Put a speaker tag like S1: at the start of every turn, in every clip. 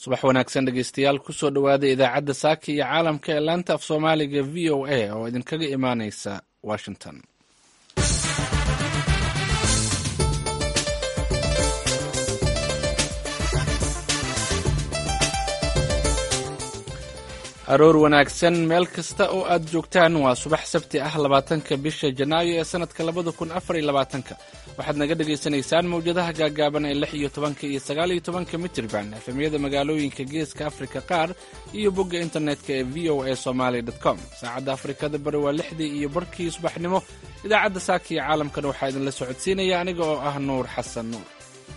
S1: subax wanaagsan dhegeystayaal kusoo dhowaada idaacadda saaka iyo caalamka ee laanta af soomaaliga v o a oo idinkaga imaaneysa washington. aroor wanaagsan meel kasta oo aad joogtaan. waa subax sabti ah 20-ka bisha janaayo ee sanadka 2024. waxaad naga dhagaysanaysaan mawjadaha gaagaaban ee 16 iyo 19 mitirban efemyada magaalooyinka geeska afrika qaar iyo bogga internetka ee voasomali.com. saacadda afrikada bari waa 6 iyo barkii subaxnimo. idaacadda saaka iyo caalamkana waxaa idinla socodsiinaya aniga oo ah nuur xasan nuur.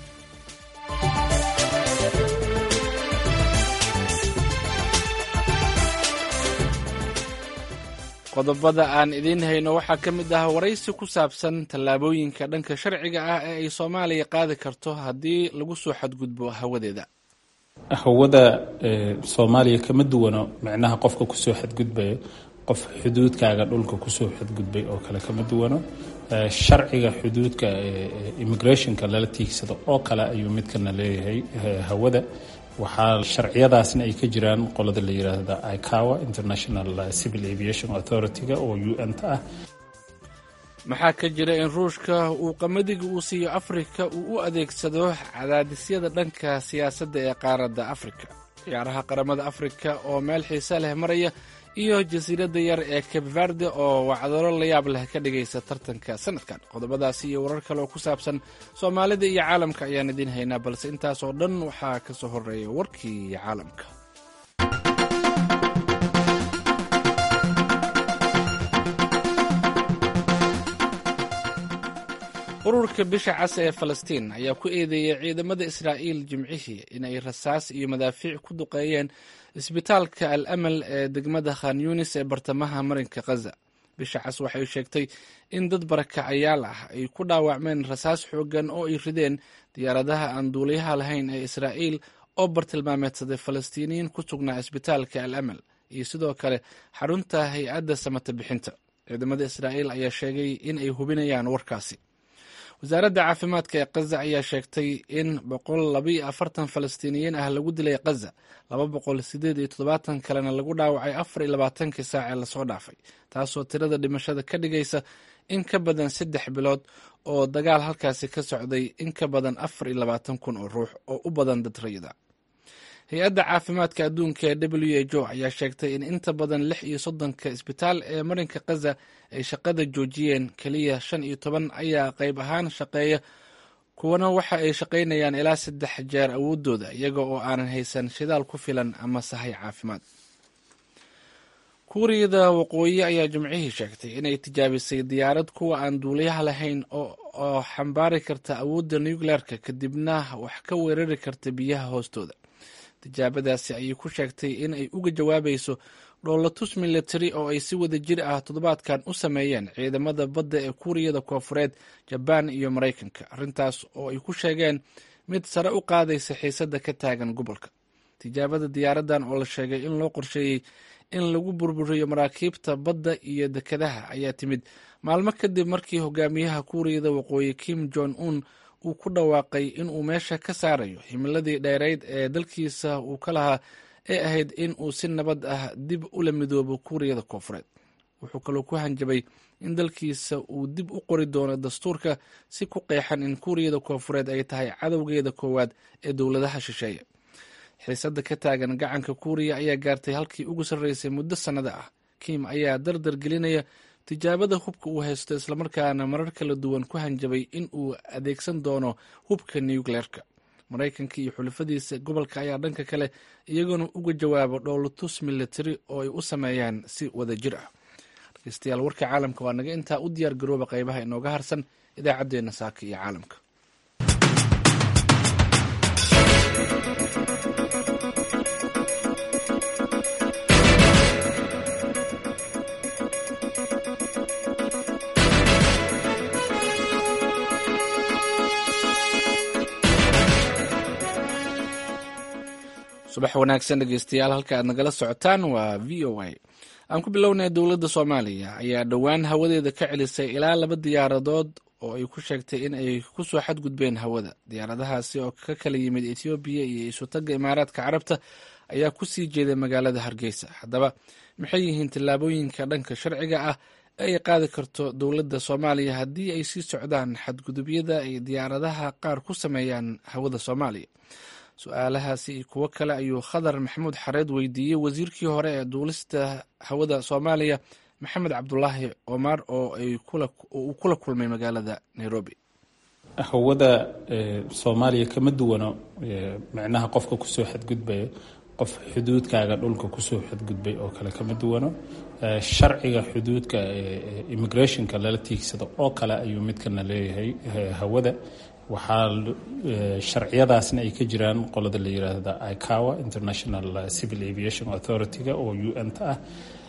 S1: qodobada aan idiin hayno waxaa ka mid ah waraysi ku saabsan tallaabooyinka dhanka sharciga ah ee ay soomaaliya qaadi karto haddii lagu soo xadgudbo hawadeeda.
S2: hawada soomaaliya kama duwano micnaha qofka kusoo xadgudbaya qof xuduudkaaga dhulka kusoo xadgudbay oo kale kama duwano. sharciga xuduudka immigrationka lala tiigsado oo kale ayuu midkana leeyahay hawada. waxaa sharciyadaasna ay ka jiraan qolada la yiraahdo ICAO International Civil Aviation Authority-ga oo UN-ta ah.
S1: maxaa ka jira in ruushka uu qamadiga uu siiyo afrika uu u adeegsado cadaadisyada dhanka siyaasadda ee qaaradda afrika? ciyaaraha qaramada afrika oo meel xiise leh maraya iyo jasiiradda yar ee Cape Verde oo wacdaro la yaab leh ka dhigaysa tartanka sanadkan. qodobadaasi iyo warar kale oo ku saabsan soomaalida iyo caalamka ayaan idiin haynaa, balse intaas oo dhan waxaa ka soo horreeya warkii caalamka. ururka bisha cas ee falastiin ayaa ku eedeeyey ciidamada israa'iil jimcihii inay rasaas iyo madaafiic ku duqeeyeen isbitaalka al amal ee degmada khan yunis ee bartamaha marinka khaza. bisha cas waxay sheegtay in dad barakacayaal ah ay ku dhaawacmeen rasaas xooggan oo ay rideen diyaaradaha aan duuliyaha lahayn ee israa'iil oo bartilmaameedsaday falastiiniyiin ku sugnaa isbitaalka al amal iyo sidoo kale xarunta hay-adda samata bixinta. ciidamada israa'iil ayaa sheegay in ay hubinayaan warkaasi. wasaaradda caafimaadka ee khaza ayaa sheegtay in 142 falastiiniyiin ah lagu dilay khaza, 287 kalena lagu dhaawacay 24 saac ee lasoo dhaafay, taasoo tirada dhimashada ka dhigaysa in ka badan 3 bilood oo dagaal halkaasi ka socday in ka badan 24,000 oo ruux oo u badan dad rayida. hay-adda caafimaadka adduunka ee WHO ayaa sheegtay in inta badan 36 isbitaal ee marinka khaza ay shaqada joojiyeen, keliya 15 ayaa qayb ahaan shaqeeya, kuwana waxa ay shaqaynayaan ilaa 3 jeer awoodooda iyaga oo aanan haysan shidaal ku filan ama sahay caafimaad. kuuriyada waqooyi ayaa jimcihii sheegtay inay tijaabisay diyaarad kuwa aan duuliyaha lahayn oo xambaari karta awoodda nuclearka kadibna wax ka weerari karta biyaha hoostooda. tijaabadaasi ayay ku sheegtay in ay uga jawaabayso dhoolatus military oo ay si wada jir ah toddobaadkan u sameeyeen ciidamada badda ee kuuriyada koofureed, jabaan iyo maraykanka, arrintaas oo ay ku sheegeen mid sare u qaadaysa xiisadda ka taagan gobolka. tijaabada diyaaradan oo la sheegay in loo qorsheeyey in lagu burburiyo maraakiibta badda iyo dekedaha ayaa timid maalmo kadib markii hogaamiyaha kuuriyada waqooyi Kim Jong-un uu ku dhawaaqay inuu meesha ka saarayo himiladii dheerayd ee dalkiisa uu ka lahaa ee ahayd in uu si nabad ah dib ula midoobo kuuriyada koofureed. wuxuu kaloo ku hanjabay in dalkiisa uu dib u qori doono dastuurka si ku qeexan in kuuriyada koofureed ay tahay cadowgeeda koowaad ee dowladaha shisheeye. xiisadda ka taagan gacanka kuuriya ayaa gaartay halkii ugu sarreysay muddo sannada ah. Kim ayaa dardar gelinaya tijaabada hubka uu haysto, islamarkaana marar kala duwan ku hanjabay in uu adeegsan doono hubka nuclearka. maraykanka iyo xulafadiisa gobolka ayaa dhanka kale iyaguna uga jawaabo dhoolatus military oo ay u sameeyaan si wada jir ah. dhegeystayaal, warka caalamka waa naga intaa. u diyaar garooba qaybaha inooga harsan idaacaddeenna saaka iyo caalamka. subax wanaagsan dhegeystayaal, halka aad nagala socotaan waa v o a. aan ku bilownay dowladda soomaaliya ayaa dhowaan hawadeeda ka celisay ilaa 2 diyaaradood oo ay ku sheegtay in ay ku soo xadgudbeen hawada. diyaaradahaasi oo ka kala yimid Ethiopia iyo isutaga Imaaraadka Carabta ayaa ku sii jeeday magaalada Hargeysa. haddaba maxay yihiin tallaabooyinka dhanka sharciga ah ee ay qaadi karto dowladda Soomaaliya haddii ay sii socdaan xadgudubyada ay diyaaradaha qaar ku sameeyaan hawada Soomaaliya? su-aalahaasi iyo kuwo kale ayuu Khadar Maxamuud Xareed weydiiyey wasiirkii hore ee duulista hawada Soomaaliya Maxamed Cabdulaahi Omar oo uu kula kulmay magaalada Nairobi.
S2: hawada Soomaaliya kama duwano macnaha qofka kusoo xadgudbaya qof xuduudkaaga dhulka kusoo xadgudbay oo kale kama duwano. sharciga xuduudka immigrationka lala tiigsado oo kale ayuu midkana leeyahay hawada. waxaa sharciyadaasna ay ka jiraan qolada la yiraahdo ICAO International Civil Aviation Authority-ga oo UN-ta ah.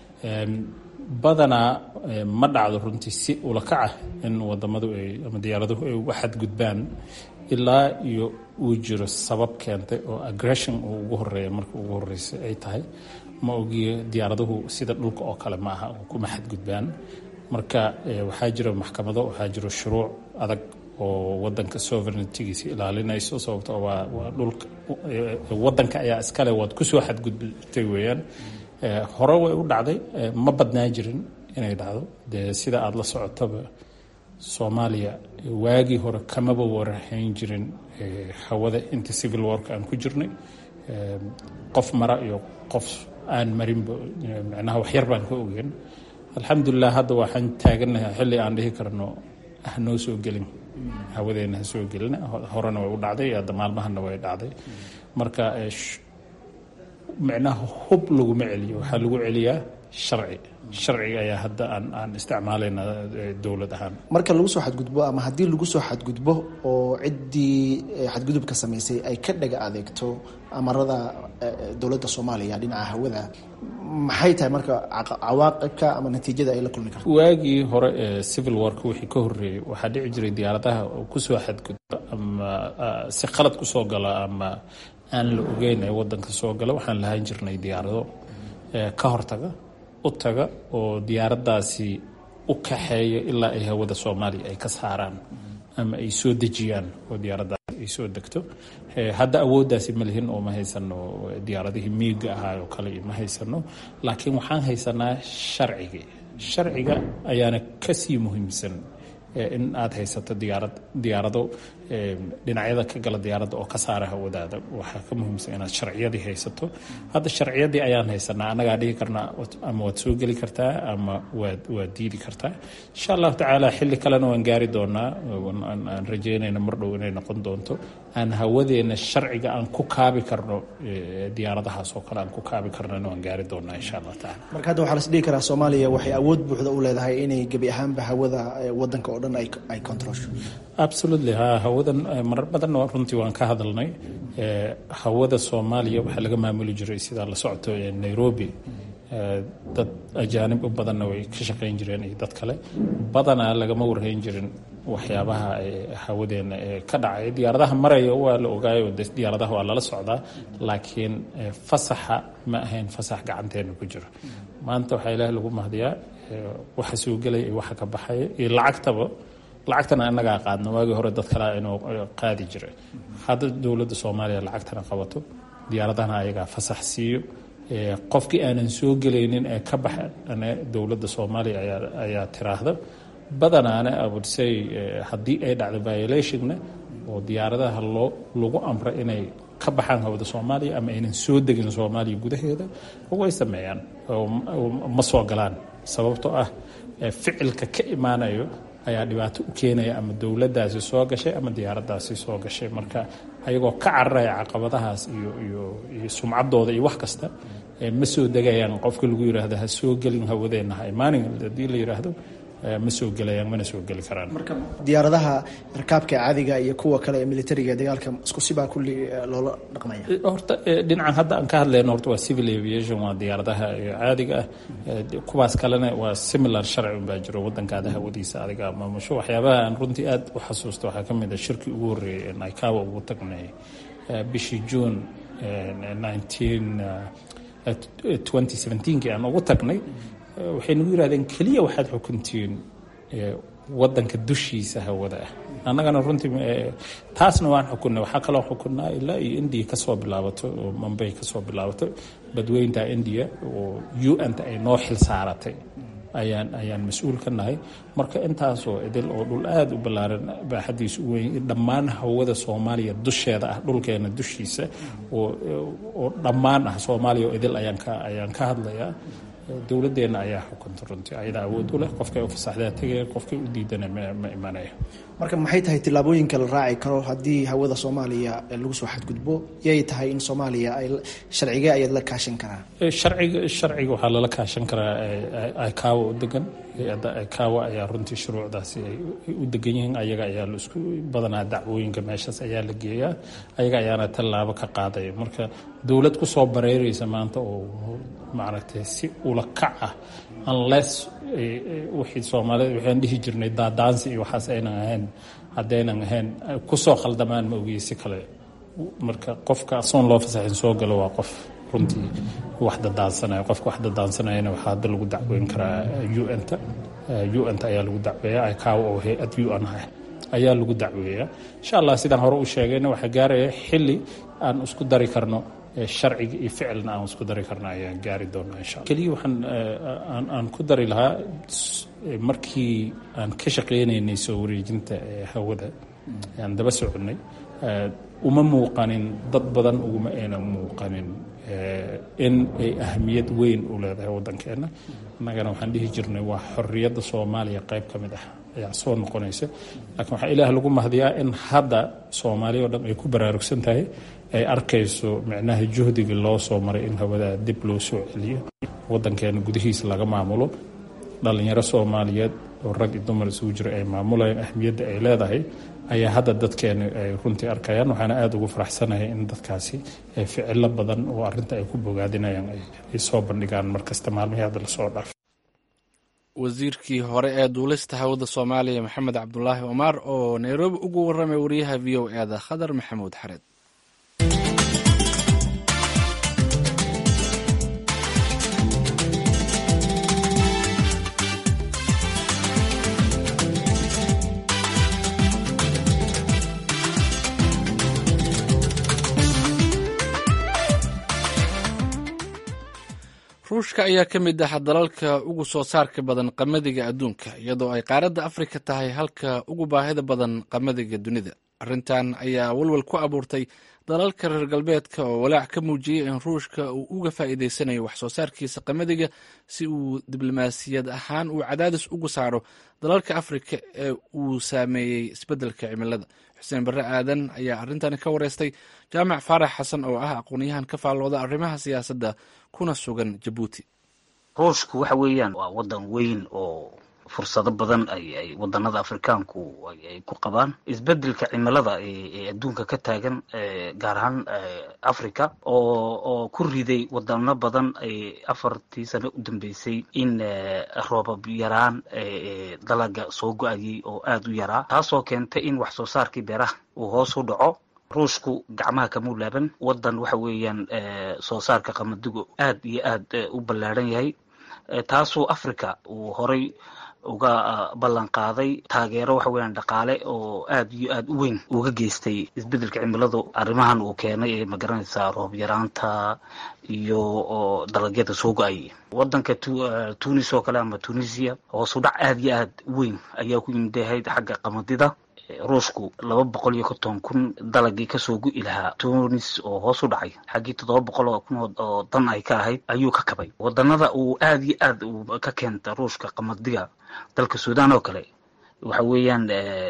S2: badanaa ma dhacdo runtii si ula kac ah in wadamadu ama diyaaraduhu ay uga xadgudbaan ilaa iyo uu jiro sabab keentay oo aggression uu ugu horeeya marka ugu horeysa ay tahay. ma ogiyo diyaaraduhu sida dhulka oo kale ma aha kuma xadgudbaan. marka waxaa jira maxkamado, waxaa jiro shuruuc adag oo wadanka sovereignty-giisa ilaalinayso, sababtoo waa dhulka wadanka ayaa iskale, waad kusoo xadgudbtay weeyaan. hore way u dhacday, ma badnaa jirin inay dhacdo. dee sida aada la socotaba Soomaaliya waagii hore kamaba warhayn jirin hawada inta civil warka aan ku jirnay. qof mara iyo qof aan marinba macnaha waxyar baan ka ogeyn. alxamdulilah hadda waxaan taaganahay xilli aan dhihi karno hanoo soo gelin hawadeena ha soo gelin. horena way u dhacday, hadda maalmahana way dhacday. marka macnaha hub laguma celiyo, waxaa lagu celiyaa sharciga ayaa hadda aan isticmaalayna dowlad ahaan.
S3: marka lagu soo xadgudbo ama haddii lagu soo xadgudbo oo ciddii xadgudubka samaysay ay ka dhaga adeegto amarada dowladda Soomaaliya dhinaca hawada, maxay tahay marka cawaaqibka ama natiijada ay la kulmi karto?
S2: waagii hore civil warka wixii ka horreeyay waxaa dhici jiray diyaaradaha kusoo xadgudba ama si qalad kusoo gala ama aan la ogeyn ee wadanka soo gala. waxaan lahayn jirnay diyaarado ka hortaga u taga oo diyaaradaasi u kaxeeya ilaa ay hawada Soomaaliya ay ka saaraan ama ay soo dejiyaan oo diyaaradaasi ay soo degto. hadda awooddaasi ma lihin oo ma haysano diyaaradihii miiga ahaa oo kale ma haysano, laakiin waxaan haysanaa sharciga ayaana kasii muhiimsan in aad haysato diyaarado dhinacyada ka gala diyaaradda oo ka saara hawadaada. waxaa ka muhiimsan inaad sharciyadii haysato. hadda sharciyadii ayaan haysanaa, annagaa dhihi karnaa ama waad soo geli kartaa ama waad diidi kartaa. insha allahu tacaala xilli kalena waan gaari doonaa, aan rajeynayna mar dhow inay noqon doonto aan hawadeena sharciga aan ku kaabi karno diyaaradahaas oo kale aan ku kaabi karnana waan gaari doonaa insha allah tacaala.
S3: marka hadda waxaa la isdhihi karaa Soomaaliya waxay awood buuxda u leedahay inay gebi ahaanba hawada wadanka oo dhan ay controlsho.
S2: absolutely hawadan marar badan runtii waan ka hadalnay. hawada Soomaaliya waxaa laga maamuli jiray sidaa la socoto Nairobi. dad ajaanib u badanna way ka shaqayn jireen iyo dad kale. badanaa lagama warhayn jirin waxyaabaha hawadeena ka dhacay. diyaaradaha maraya waa la ogaayo, diyaaradaha waa lala socdaa, laakiin fasaxa ma ahayn fasax gacanteena ku jiro. maanta waxaa ilaahay lagu mahdiyaa waxa soo gelaya iyo waxa ka baxaya iyo lacagtana annagaa qaadna. waagii hore dad kale inuu qaadi jiray. hadda dowladda Soomaaliya lacagtana qabato, diyaaradahana ayagaa fasax siiyo. qofkii aanan soo gelaynin ee ka baxa dowladda Soomaaliya ayaa tiraahda. badanaana I would say haddii ay dhacdo violationna oo diyaaradaha lagu amro inay ka baxaan hawada Soomaaliya ama aynan soo degin Soomaaliya gudaheeda, way sameeyaan ma soo galaan. sababtoo ah ficilka ka imaanayo ayaa dhibaato u keenaya ama dowladdaasi soo gashay ama diyaaradaasi soo gashay. marka ayagoo ka cararaya caqabadahaas iyo sumcaddooda iyo wax kasta ma soo degayaan. qofka lagu yiraahdo ha soo gelin hawadeena ha imaanin, haddii la yiraahdo ma soo gelayaan, mana soo geli karaan.
S3: marka diyaaradaha rakaabka caadiga iyo kuwa kale ee militariga dagaalka isku sibaa kulli loola dhaqmaya.
S2: horta dhinacan hadda aan ka hadlayno horta waa civil aviation, waa diyaaradaha caadiga ah. kuwaas kalena waa similar sharci baa jiro wadankaada hawadiisa adiga maamusho. waxyaabaha aan runtii aad u xasuusto waxaa ka mid ah shirkii ugu horreeyay ee ICAO ugu tagnay bishii June 2017 aan ugu tagnay. waxay nagu yiraahdeen kaliya waxaad xukuntiin wadanka dushiisa hawada ah. annagana runtii taasna waan xukunnay. waxaa kaloo xukunnaa ilaa iyo indiya kasoo bilaabato oo Mumbai kasoo bilaabato badweynta indiya oo UN-ta ay noo xil saaratay ayaan mas-uul ka nahay. marka intaasoo idil oo dhul aada u ballaaran baaxadiisu u weyn dhammaan hawada Soomaaliya dusheeda ah, dhulkeena dushiisa oo dhammaan ah Soomaaliya oo idil ayaan ka hadlayaa. dowladdeena ayaa xukunta runtii ayada awood u leh. qofkay u fasaxdaa tegaya, qofkay u diidana ma imanaya.
S3: marka maxay tahay tillaabooyinka la raaci karo haddii hawada Soomaaliya lagu soo xadgudbo? yay tahay in Soomaaliya ay sharciga ayaad la kaashan karaa?
S2: sharciga waxaa lala kaashan karaa ICAO u degan. hay-adda ICAO ayaa runtii shuruucdaasi ay u degan yihiin. ayaga ayaa la isku badanaa dacwooyinka meeshaas ayaa la geeyaa. ayaga ayaana tallaabo ka qaadaya. marka dowlad ku soo bareeraysa maanta oo maaragtay si ula kac ah unless wixii Soomaalida waxaan dhihi jirnay daadaansi iyo waxaas aynan ahayn, haddaynan ahayn kusoo khaldamaan ma ogeysi kale. marka qofka asoon loo fasaxin soo galo waa qof runtii wax dadaansanaya. qofka wax dadaansanayana waxaa hadda lagu dacweyn karaa UN-ta ayaa lagu dacweeyaa. ICAO oo hay-ad UN ah ayaa lagu dacweeyaa. insha allah sidaan hore u sheegayna waxaa gaaraya xilli aan isku dari karno sharciga iyo ficilna aan isku dari karna ayaan gaari doonaa insha allah. keliya waxaan aan ku dari lahaa markii aan ka shaqaynaynay soo wareejinta hawada aan daba soconnay, uma muuqanin dad badan uguma ayna muuqanin in ay ahamiyad weyn u leedahay waddankeena. annagana waxaan dhihi jirnay waa xorriyadda Soomaaliya qayb ka mid ah ayaa soo noqonaysa. laakiin waxaa ilaah lagu mahdiyaa in hadda Soomaaliya oo dhan ay ku baraarugsan tahay, ay arkayso micnaha juhdiga loo soo maray in hawada dib loo soo celiyo, waddankeena gudihiisa laga maamulo. dhalinyaro Soomaaliyeed oo rag iyo dumar isugu jira ay maamulayaan ahmiyadda ay leedahay ayaa hadda dadkeena ay runtii arkayaan. waxaana aada ugu faraxsanahay in dadkaasi ficilo badan oo arrinta ay ku bogaadinayaan ay soo bandhigaan markasta maalmihii hadda lasoo dhaafay.
S1: wasiirkii hore ee duulista hawada Soomaaliya Maxamed Cabdulaahi Omar oo Nairobi ugu warramay wariyaha VOA-da Khadar Maxamuud Xareed. ruushka ayaa ka mid ah dalalka ugu soo saarka badan qamadiga adduunka, iyadoo ay qaaradda Afrika tahay halka ugu baahida badan qamadiga dunida. arrintan ayaa walwal ku abuurtay dalalka reer galbeedka oo walaac ka muujiyey in ruushka uu uga faa'iidaysanayo wax soo saarkiisa qamadiga si uu diblomaasiyad ahaan uu cadaadis ugu saaro dalalka Afrika ee uu saameeyey isbeddelka cimilada. xuseen barre aadan ayaa arrintan ka wareystay jaamac faarax xasan oo ah aqoon-yahan ka faallooda arrimaha siyaasadda kuna sugan Jabuuti.
S4: ruushku waxa weeyaan waa wadan weyn oo fursado badan ay wadanada Afrikaanku ay ku qabaan. isbeddelka cimilada ee adduunka ka taagan gaar ahaan Afrika oo ku riday wadano badan ay 4 sano u dambeysay in roobab yaraan dalaga soo go'ayay oo aad u yaraa, taasoo keentay in wax soo saarkii beeraha uu hoos u dhaco. ruushku gacmaha kama laaban. wadan waxa weeyaan soo saarka qamadigu aad iyo aad u ballaaran yahay, taasoo Afrika uu horay uga ballan qaaday taageero waxa weeyaan dhaqaale oo aad iyo aad u weyn uga geystay isbeddelka cimiladu. arrimahan uu keenay ee magaranaysaa roob yaraanta iyo dalagyada soo go'ay. wadanka Tunis oo kale ama Tunisia hoos u dhac aad iyo aad weyn ayaa ku yimid xagga qamadida. ruushku 250,000 dalagii kasoo go'i lahaa Tunis oo hoos u dhacay xaggii 700,000 oo dan ay ka ahayd ayuu ka kabay. wadanada uu aad iyo aad ka keenta ruushka qamadiga, dalka Suudaan oo kale waxa weeyaan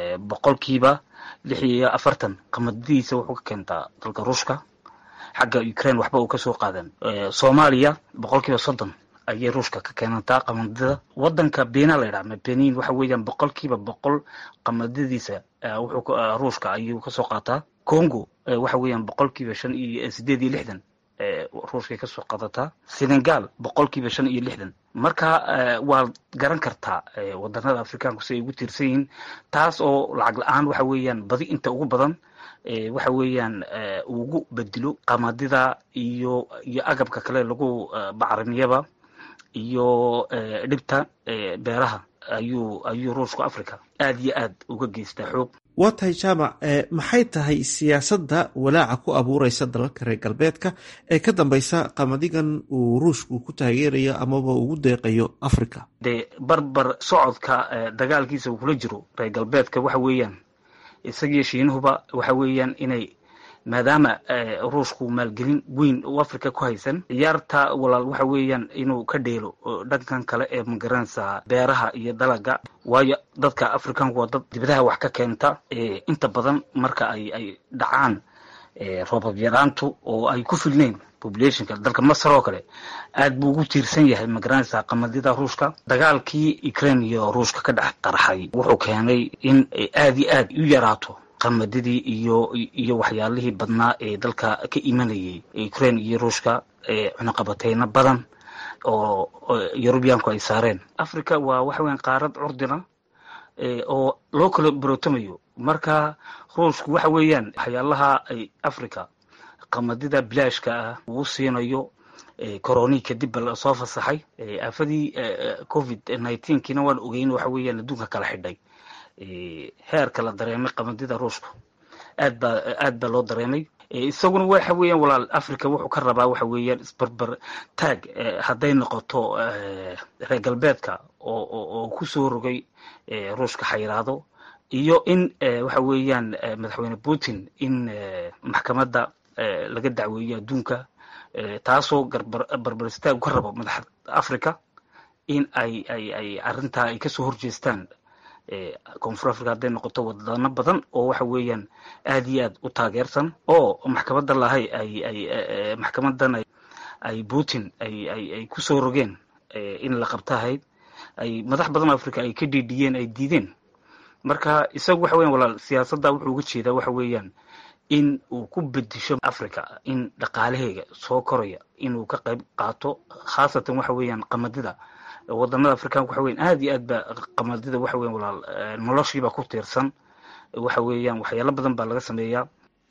S4: 46% qamadidiisa wuxuu ka keentaa dalka ruushka. xagga Ukraine waxba uu kasoo qaadan. Soomaaliya 30% ayay ruushka ka keenantaa qamadida. wadanka Benin la yiraahdo Benin waxa weeyaan 100% qamadadiisa wuxuu ruushka ayuu ka soo qaataa. Congo waxa weeyaan 5.68% ruushka ka soo qaadataa. Senegal 5.60%. marka waa garan kartaa wadanada Afrikaanku si ay ugu tiirsan yihiin, taas oo lacag la'aan waxa weeyaan badi inta ugu badan waxa weeyaan ugu bedelo qamadida iyo agabka kale lagu bacrimiyaba iyo dhibta beeraha ayuu ruushku africa aad iyo aad uga geystaa xoog.
S5: waa tahay jaamac, maxay tahay siyaasadda walaaca ku abuureysa dalalka reer galbeedka ee ka dambeysa qamadigan uu ruushku ku taageerayo amaba ugu deeqayo africa?
S4: dee barbar socodka dagaalkiisa uu kula jiro reer galbeedka waxa weeyaan isagiyo shiinuhuba waxa weeyaan inay maadaama ruushku maalgelin weyn uu africa ku haysan, ciyaarta walaal waxa weeyaan inuu ka dheelo dhankan kale ee magaranaysa beeraha iyo dalaga, waayo dadka africanku waa dad dibadaha wax ka keenta. inta badan marka ay dhacaan roobab yaraantu oo ay ku filneyn populationka dalka Masar oo kale aad buu ugu tiirsan yahay magaranaysa qamadida ruushka. dagaalkii Ukraine iyo ruushka ka dhex qarxay wuxuu keenay in aad iyo aad u yaraato qamadidii iyo waxyaalihii badnaa ee dalka ka imanayay Ukraine iyo ruushka, cunaqabateyna badan oo Yurubiyaanku ay saareen. Africa waa waxa weyn qaarad curdina oo loo kala barotamayo. marka ruushku waxa weeyaan waxyaalaha ay Africa qamadida bilaashka ah uu siinayo corona kadib la soo fasaxay afadii COVID-19 kina waan ogeyn waxa weeyaan adduunka kala xidhay. heerka la dareemay qamadida ruushku aad baa loo dareemay. isaguna waxa weeyaan walaal Africa wuxuu ka rabaa waxa weeyaan isbarbar taag hadday noqoto reer galbeedka oo ku soo rogay ruushka xayiraado, iyo in waxa weeyaan madaxweyne Putin in maxkamadda laga dacweeyo adduunka, taasoo barbar istaag ka rabo madaxda Africa in ay arrintaa ay kasoo horjeestaan. koonfur Africa hadday noqoto wadano badan oo waxa weeyaan aad iyo aad u taageersan, oo maxkamadda lahay maxkamadan ay Putin ay ku soo rogeen in la qabtahayd, ay madax badan oo Africa ay ka dhiidhiyeen, ay diideen. marka isagu waxa weeyaan walaal siyaasadda wuxuu uga jeedaa waxa weeyaan in uu ku bedisho Africa in dhaqaalaheega soo koraya inuu ka qayb qaato, khaasatan waxa weeyaan qamadida. wadannada Afrikaanka waxa weeyaan aad iyo aad ba qamadida waxa weeyaan walaal noloshiiba ku tiirsan. waxa weeyaan waxyaalo badan baa laga sameeyaa.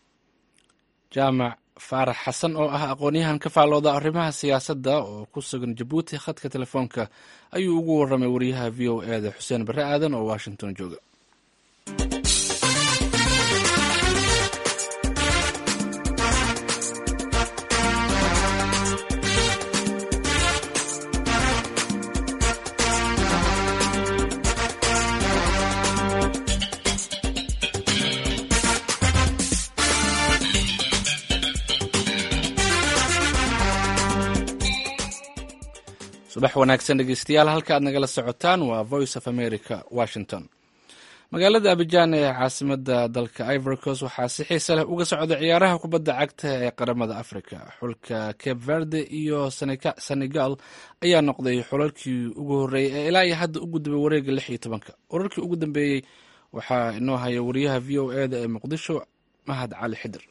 S1: jaamac faarax xasan oo ah aqoon-yahan ka faallooda arrimaha siyaasadda oo ku sugan Jabuuti, khadka telefoonka ayuu ugu warramay wariyaha VOA Xuseen Barre Aadan oo Washington jooga. subax wanaagsan dhegeystayaal, halka aad nagala socotaan waa Voice of America Washington. magaalada Abidjan ee caasimada dalka Ivory Coast waxaa si xiiso leh uga socda ciyaaraha kubadda cagta ee qaramada Afrika. xulka Cape Verde iyo Senegal ayaa noqday xulalkii ugu horeeyay ee ilaa iyo hadda u gudbay wareega 16. ururkii ugu dambeeyey waxaa inoo haya wariyaha VOA ee Muqdisho Mahad Cali Xidir.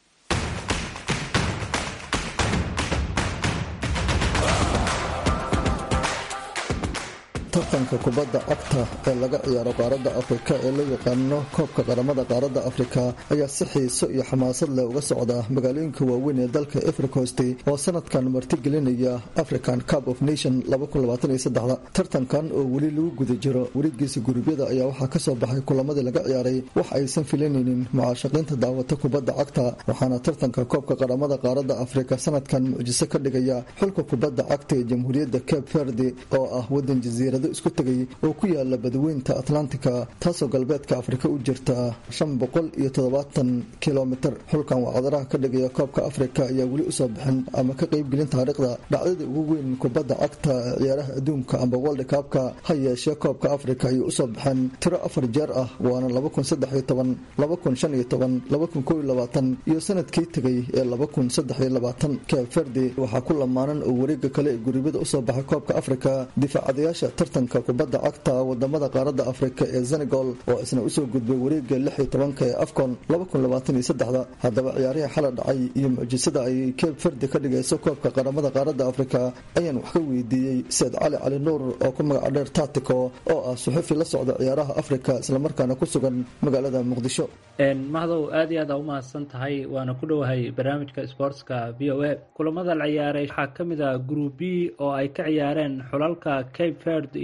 S6: tartanka kubadda cagta ee laga ciyaaro qaaradda Afrika ee loo yaqaano koobka qaramada qaaradda Afrika ayaa si xiiso iyo xamaasad leh uga socda magaalooyinka waaweyn ee dalka Ivory Coast oo sanadkan martigelinaya African Cup of Nations 2023. tartankan oo weli lagu guda jiro wareegiisa gurubyada ayaa waxaa ka soo baxay kulamadii laga ciyaaray wax aysan filanaynin mucaashaqiinta daawata kubadda cagta, waxaana tartanka koobka qaramada qaaradda Afrika sanadkan mucjiso ka dhigaya xulka kubadda cagta ee Jamhuuriyadda Cape Verde oo ah wadan jasiirado isku tagay oo ku yaala badweynta Atlantika, taasoo galbeedka Afrika u jirta 570 kilomitir. xulkan waa cadaraha ka dhigaya koobka Afrika ayaa weli u soo bixin ama ka qayb gelin taariikhda dhacdada ugu weyn kubadda cagta ciyaaraha adduunka amba World Cup-ka. ha yeeshee koobka Afrika ayuu u soo bixin tiro 4 jeer ah, waana 2013, 2015, 2021 iyo sanadkii tagay ee 2023. Cape Verde waxaa ku lamaanan oo wareega kale ee gurubyada u soo baxay koobka Afrika difaacayaasha tartanka kubadda cagta wadamada qaaradda Afrika ee Senegal oo isna u soo gudbay wareega 16 ee AFCON 2023. haddaba ciyaarihii xalay dhacay iyo mucjisada ay Cape Verde ka dhigayso koobka qaramada qaaradda Afrika ayaan wax ka weydiiyey Said Cali Nuur oo ku magac dheer Tactico oo ah suxufi la socda ciyaaraha Afrika isla markaana ku sugan magaalada Muqdisho.
S7: mahdow aad iyo aad u mahadsan tahay, waana ku dhowahay barnaamijka sportska VOA. kulamada la ciyaaray waxaa ka mid ah Group B oo ay ka ciyaareen xulalka Cape Verde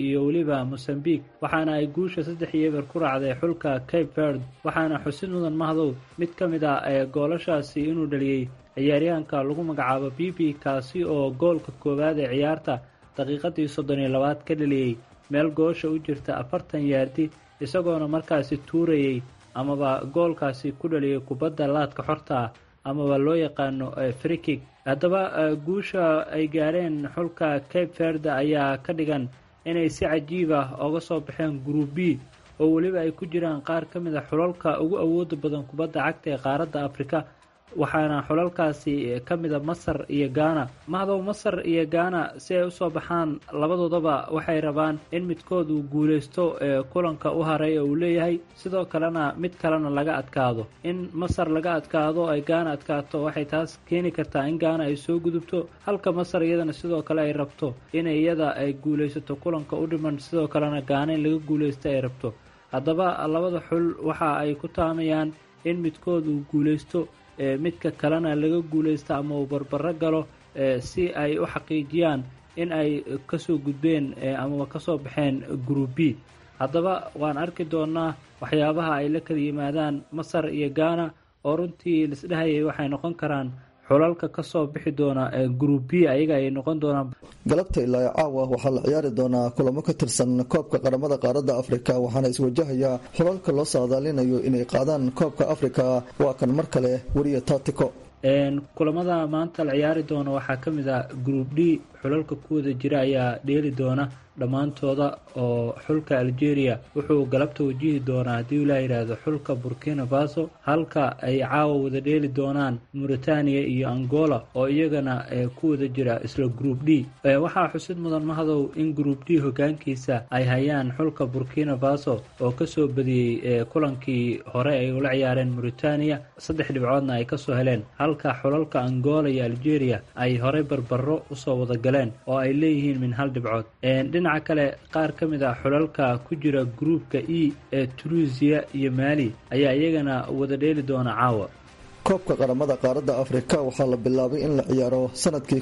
S7: iyo weliba Mozambique waxaana ay guusha 3-0 ku raacday xulka Cape Verde waxaana xusid mudan mahdow mid ka mid ah goolashaasi inuu dhaliyay ciyaaryahanka lagu magacaabo Bibi kaasi oo goolka koowaad ee ciyaarta daqiiqadii 32 ka dhaliyay meel goosha u jirta 40 yaardi isagoona markaasi tuurayay amaba goolkaasi ku dhaliyay kubadda laadka xorta amaba loo yaqaano free kick haddaba guusha ay gaareen xulka Cape Verde ayaa ka dhigan inay si cajiib ah uga soo baxeen Group B oo waliba ay ku jiraan qaar ka mid ah xulalka ugu awooda badan kubadda cagta ee qaaradda Afrika waxaana xulalkaasi ka mid ah Masar iyo Ghana mahdow Masar iyo Ghana si ay u soo baxaan labadoodaba waxay rabaan in midkood uu guuleysto kulanka u haray oo uu leeyahay sidoo kalena mid kalena laga adkaado in Masar laga adkaado ay Ghana adkaato waxay taas keeni kartaa in Ghana ay soo gudubto halka Masar iyadana sidoo kale ay rabto in iyada ay guuleysato kulanka u dhiman sidoo kalena Ghana in laga guuleysto ay rabto haddaba labada xul waxa ay ku taamayaan in midkood uu guuleysto midka kalena laga guuleysto ama uu barbaro galo si ay u xaqiijiyaan in ay kasoo gudbeen ama kasoo baxeen Group B haddaba waan arki doonaa waxyaabaha ay la kala yimaadaan Masar iyo Ghana oo runtii lisdhahayay waxay noqon karaan xulalka kasoo bixi doona Group B ayaga ay noqon doonaan
S6: galabta ilaa caawa waxaa la ciyaari doonaa kulamo ka tirsan koobka qaramada qaaradda Afrika waxaana iswajahaya xulalka loo saadaalinayo inay qaadaan koobka Afrika waa kan mar kale wariye Tatiko
S7: kulamada maanta la ciyaari doona waxaa ka mid ah Group D xulalka kuwada jira ayaa dheeli doona dhammaantooda oo xulka Algeria wuxuu galabta wajihi doonaa haddii la yiraahdo xulka Burkina Faso halka ay caawa wada dheeli doonaan Mauritania iyo Angola oo iyagana ku wada jira isla Group D waxaa xusid mudan mahdow in Group D hogaankiisa ay hayaan xulka Burkina Faso oo kasoo badiyay kulankii hore ay ula ciyaareen Mauritania 3 dhibcoodna ay kasoo heleen halka xulalka Angola iyo Algeria ay hore barbaro usoo wada galeen oo ay leeyihiin min 1 dhibcood dhinaca kale qaar ka mid ah xulalka ku jira groupka E ee Tunisia iyo Mali ayaa iyagana wada dheeli doona caawa
S6: koobka qaramada qaaradda Afrika waxaa la bilaabay in la ciyaaro sanadkii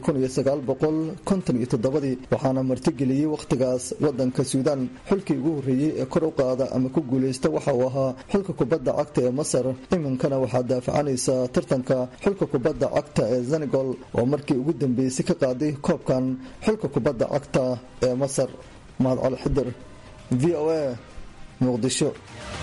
S6: 1957 waxaana martigeliyay waqtigaas wadanka Suudaan xulkii ugu horeeyay ee kor u qaada ama ku guuleysta waxa uu ahaa xulka kubadda cagta ee Masar iminkana waxaa daafacanaysa tartanka xulka kubadda cagta ee Senegal oo markii ugu dambeysay ka qaaday koobkan xulka kubadda cagta ee Masar Mahad Al Xidr VOA Muqdisho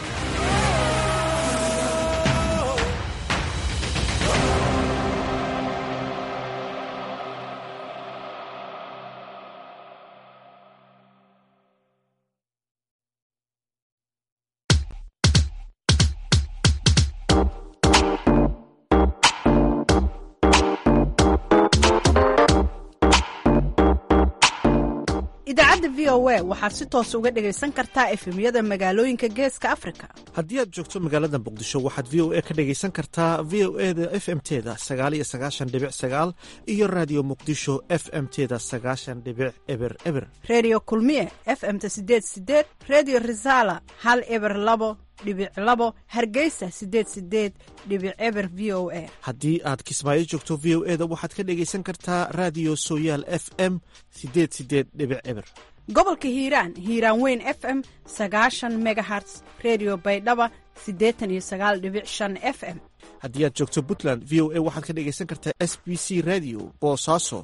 S8: idaacadda VOA waxaad si toos uga dhagaysan kartaa efemyada magaalooyinka geeska Afrika
S5: haddii aad joogto magaalada Muqdisho waxaad VOA ka dhagaysan kartaa VOA-da FM-teeda 99.9 iyo Radio Muqdisho FM-teeda 90.0
S8: Radio Kulmiye FM-ta 88 Radio Risala 102.2 Hargeysa 88.0 VOA
S5: haddii aad Kismaayo joogto VOA-da waxaad ka dhagaysan kartaa Radio Sooyaal FM 88.0
S8: gobolka Hiiraan Weyn FM 90 MHz Radio Baydhaba 89.5 FM
S5: haddii aad joogto Puntland VOA waxaad ka dhagaysan kartaa SBC Radio Boosaaso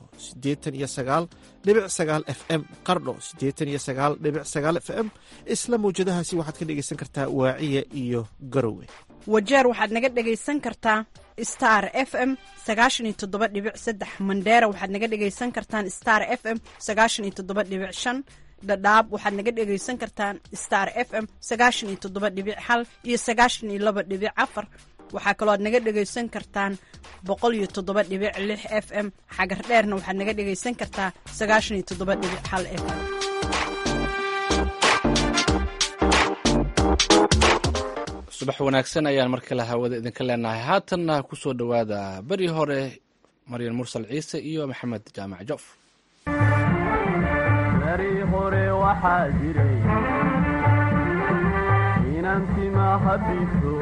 S5: 89.9 FM Qardho 89.9 FM isla mawjadahaasi waxaad ka dhagaysan kartaa Waaciya iyo Garowe
S8: Wajeer waxaad naga dhagaysan kartaa Star FM 97.3 Mandera waxaad naga dhagaysan kartaan Star FM 97.5 Dadaab waxaad naga dhagaysan kartaan Star FM 97.1 iyo 92.4 waxaa kaloo aad naga dhagaysan kartaan 107.6 FM xagar dheerna waxaad naga dhagaysan kartaa 97.1 FM
S1: subax wanaagsan ayaan mar kale hawada idinka leenahay haatanna ku soo dhowaada bari hore Maryan Mursal Ciise iyo Maxamed Jaamac Joof
S9: bari hore waxaa jiray inanti ma habito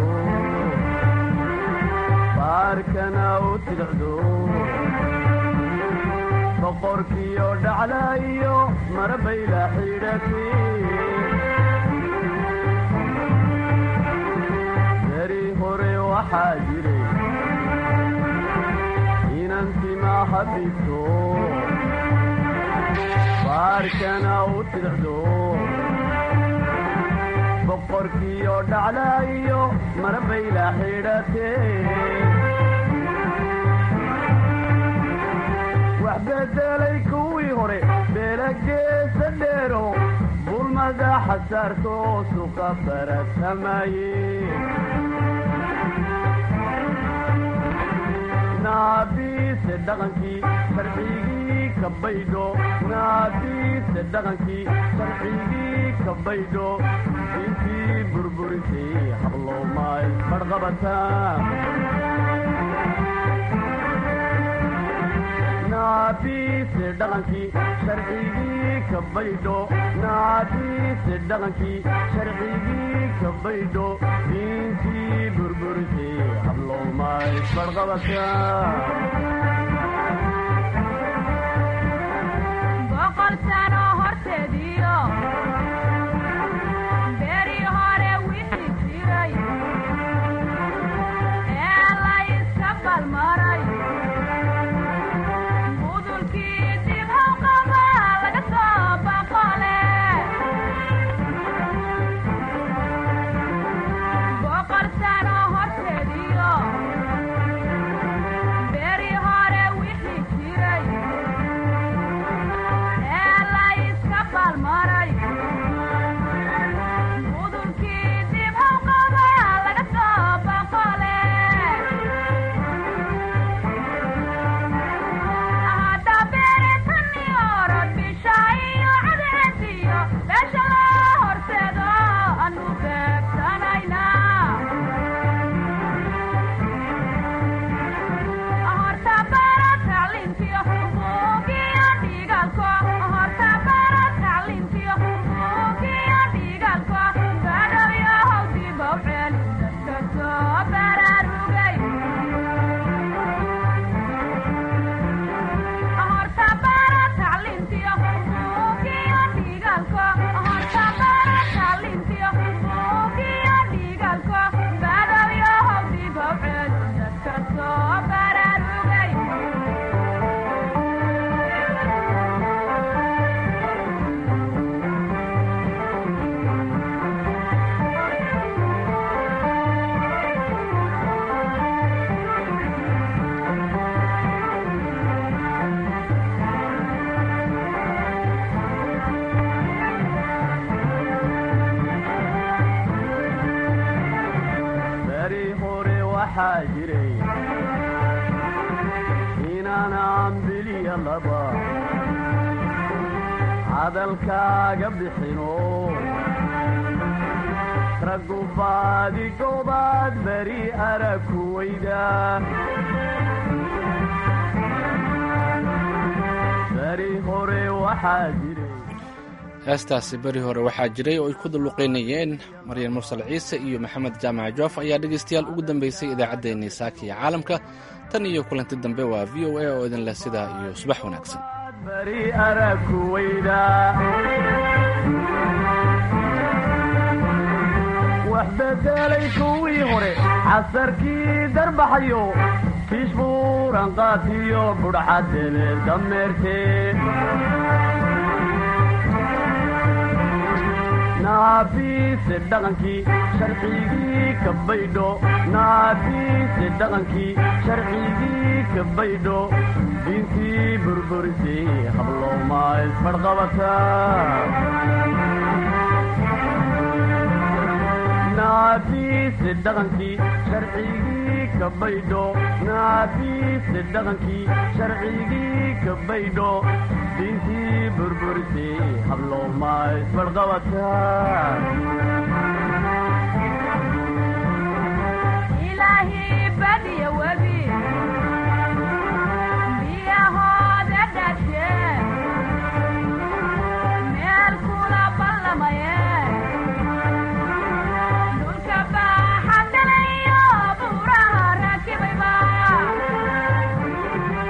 S9: baarkana u tidcdo boqorkiyo dhaclayo marbayla xidhatee beri hore waxaa jiray inantima habibto baarkana u tidhdo boqorkiyo dhaclaayo marbayla xidhatee wax bedelay kuwii hore beelageesa dheero bulmada xasaarto suqa baratamaye naabiise dhaqankii sharcigii ka baydho naabiise dhaqankii sharcigii ka baydho intii burburisay hablowmay badhqabataa naabiise dhaqankii sharcigii ka baydho naabiise dhaqankii sharcigii ka baydho intii burburisay hablowmay badhqabataa
S10: boqol sano horteediyo beri hore wixii jiray ee la iska balmaray budulkii dib hawqaba laga soo baqole boqol sano horteediyo beri hore wixii jiray budulkii dib hawqaba laga soo baqole hadda beritaniyo rabbisha iyo cadeediyo beesha loo horseedo anu beegsanayna horta bara tacliintiyo buugiyo dhigaalko horta waxaa jiray inaan ambiliya laba hadalkaaga bixino raggu baadi goobaad beri arag ku weyda beri hore waxaa jiray
S1: heestaasi beri hore waxaa jiray oo ay ku dulluqaynayeen maryan mursal ciise iyo maxamed jaamac joof ayaa dhegaystayaal ugu dambaysay idaacaddeenii saaka iyo caalamka tan iyo kulanti dambe waa v o a oo idin leh sidaa iyo subax wanaagsan
S9: beri arag ku weyda wax bedelay kuwii hore casarkii darbaxayo kiish buuran qaatiyo budhxadele dameertee naabiise dhaqankii sharcigii ka baydho naabiise dhaqankii sharcigii ka baydho diintii burburisay hablowma isbadhqabataa naabiise dhaqankii sharcigii ka baydho naabiise dhaqankii sharcigii ka baydho diintii burburisay hablowma isbadhqabataa
S10: ilaahi badiya webi